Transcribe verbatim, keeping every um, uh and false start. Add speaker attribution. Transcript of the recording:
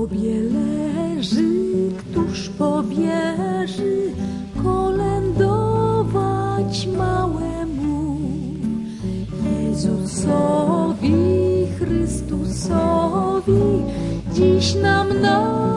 Speaker 1: grobie leży, któż powierzy kolędować małemu Jezusowi, Chrystusowi, dziś nam na